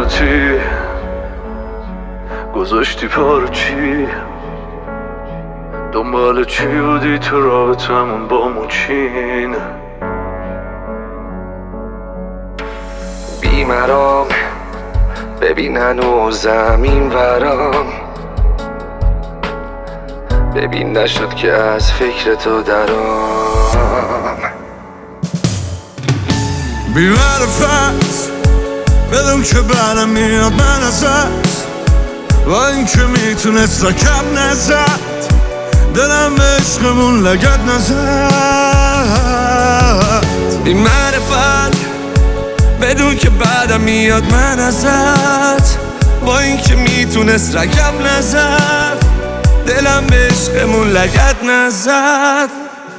کارتی گذاشتی پارچی، دنبال چی بودی تو رابطمون با موچین؟ بیمرام ببینن و زمین ورام، ببین نشد که از فکر تو درام. بی‌معرفت بدون که برم میاد من ازت، و این که میتونست رکب نزد، دلم به عشقمون لگد نزد. بی‌معرفت بدون که بعدم میاد من ازت، با این که میتونست رکب نزد، دلم به عشقمون لگد نزد.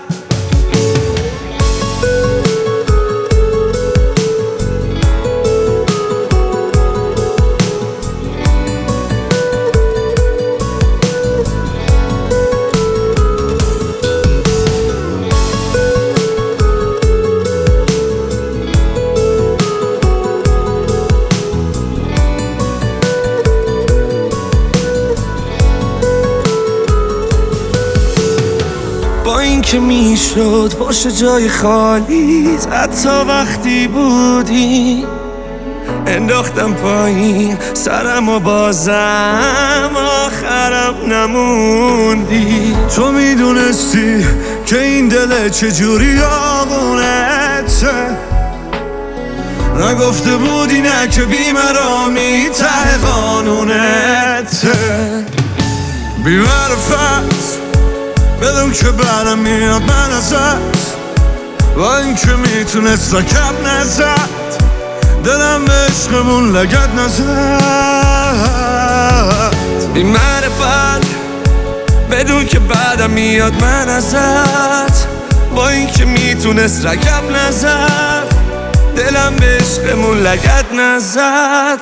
با این که میشد باشه جای خالی، حتی وقتی بودی انداختم پایین سرم و بازم آخرم نموندی. تو میدونستی که این دل چجوری آقونته، نگفته بودی نه که بی‌مرامی ته قانونته. بی‌معرفت بدون که برم میاد من ازت، و این که میتونست رکب نزد، دلم به عشقمون لگد نزد. بی‌معرفت بدون که بعدم میاد من ازت، با این که میتونست رکب نزد، دلم به عشقمون لگد نزد.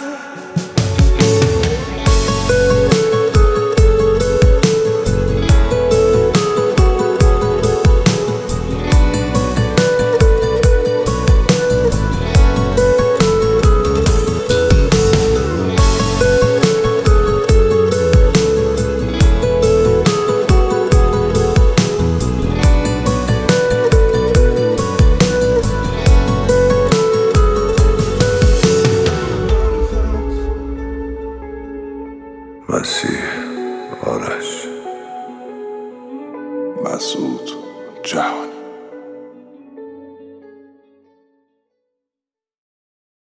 مسیح آرش مسعود جهانی.